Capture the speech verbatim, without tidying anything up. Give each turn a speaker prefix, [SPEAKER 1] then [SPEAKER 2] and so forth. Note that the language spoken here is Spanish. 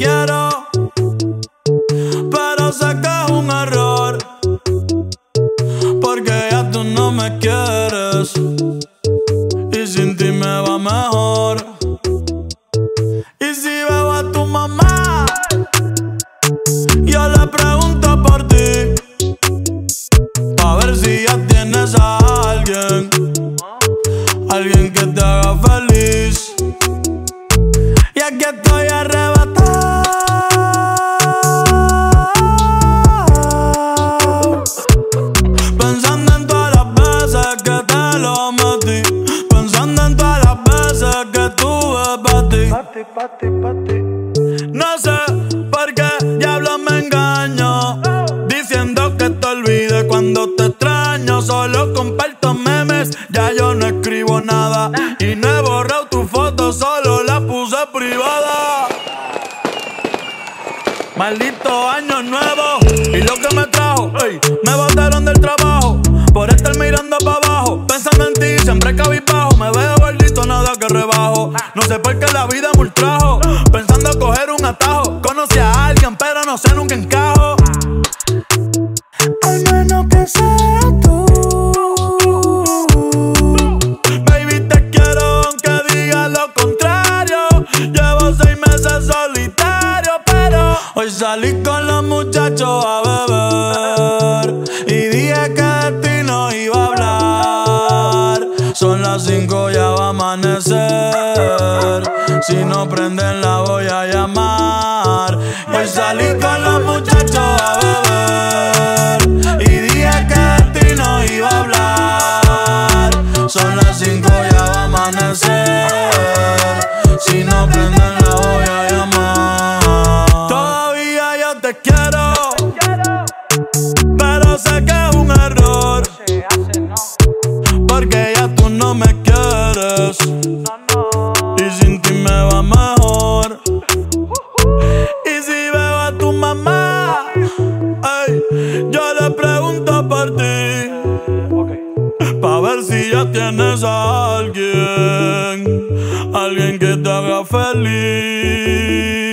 [SPEAKER 1] quiero, pero sé que es un error, porque ya tú no me quieres y sin ti me va mejor. Y si veo a tu mamá, yo le pregunto por ti, pa' ver si ya tienes a alguien, alguien que te haga feliz. Y aquí estoy arrebatado, pensando en todas las veces que te lo metí, pensando en todas las veces que tuve pa' ti.
[SPEAKER 2] Pa' ti, pa' ti, pa' ti.
[SPEAKER 1] No sé por qué diablos me engaño, diciendo que te olvide cuando te extraño. Solo comparto memes, ya yo no escribo nada, y no he borrado tu foto, solo la puse privada. Maldito año nuevo y lo que me trajo, ey, me botaron del trabajo por estar mirando pa' abajo, pensando en ti, siempre cabizbajo. Me veo gordito, nada que rebajo, no sé por qué la vida me ultrajo, pensando coger un atajo. Conocí a alguien pero no sé, nunca encajo. Al menos que sea tú, baby, te quiero aunque digas lo contrario. Llevo seis meses solitario, pero hoy salí con los muchachos a beber y dije que de ti no iba a hablar. Son las cinco, ya va a amanecer, si no prenden la voy a llamar. Hoy salí con los muchachos a beber y dije que de ti no iba a hablar. Son las cinco, ya va a amanecer, si no prenden la voy a llamar. Todavía yo te quiero, pero sé que es un error, porque ya tú no me quieres y sin ti me va mejor. Y si veo a tu mamá, ey, yo le pregunto por ti, pa' ver si ya tienes a alguien, alguien que te haga feliz.